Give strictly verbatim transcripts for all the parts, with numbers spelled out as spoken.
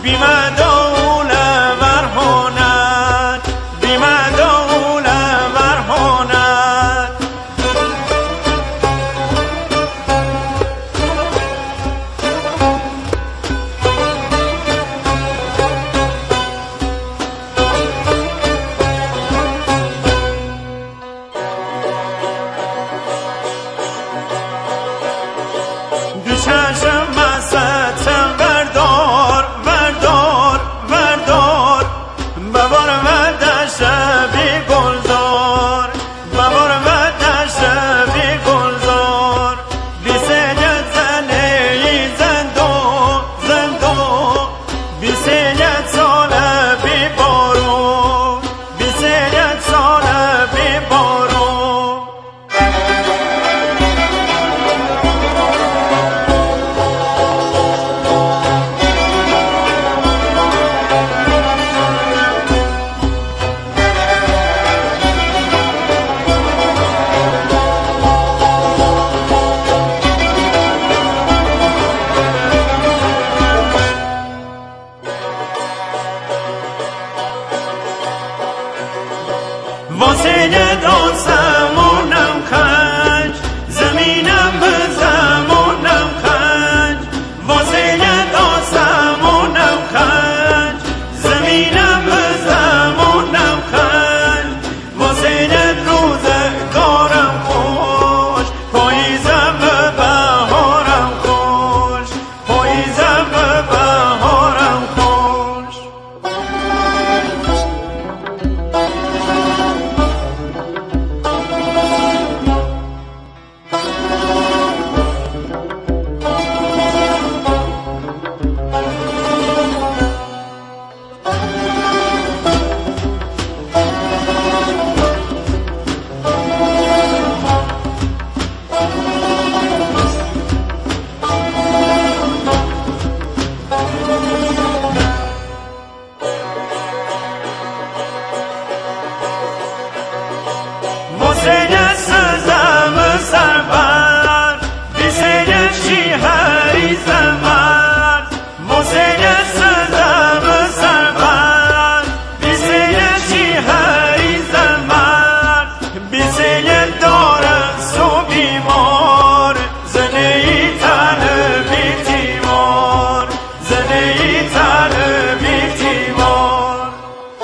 بیمدول ورهانت بیمدول ورهانت دوششم مستم بردار بردار بردار ببار و دشت بی گلزار ببار و دشت بی گلزار بی سیلت زنه ای زندو زندو بی سیلت ساله بی بارو بی سیلت ساله بی بارو واسه آسمونم خنج زمینم به زمونم خنج واسه آسمونم خنج زمینم به زمونم خنج واسه روزگارم خوش پاییزم به بهارم خوش پاییزم به بهارم خوش واسه سزم سربر بیسه شیهری زمر واسه سزم سربر بیسه شیهری زمر بیسه داره سو بیمار زنه ای تن بی تیمار زنه ای تن بی تیمار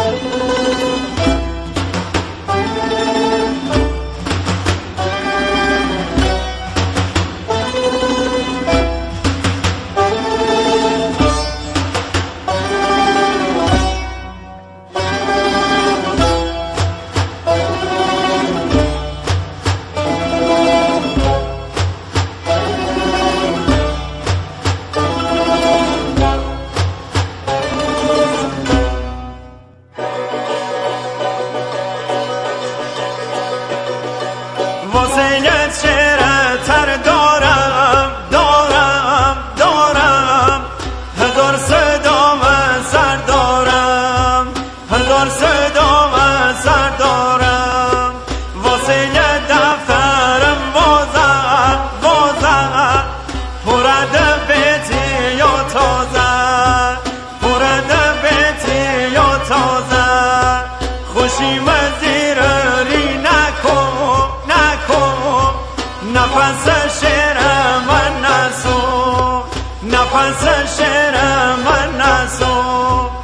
واسه چهره تر دارم دارم دارم هزار صدا و سر دارم هزار صدا و سر دارم واسه دفترم وازم وازم پرده بیتی یا تازه پرده بیتی یا تازه خوشی وزیر ری نکن نکن نفس شعر من نسو نفس شعر من نسو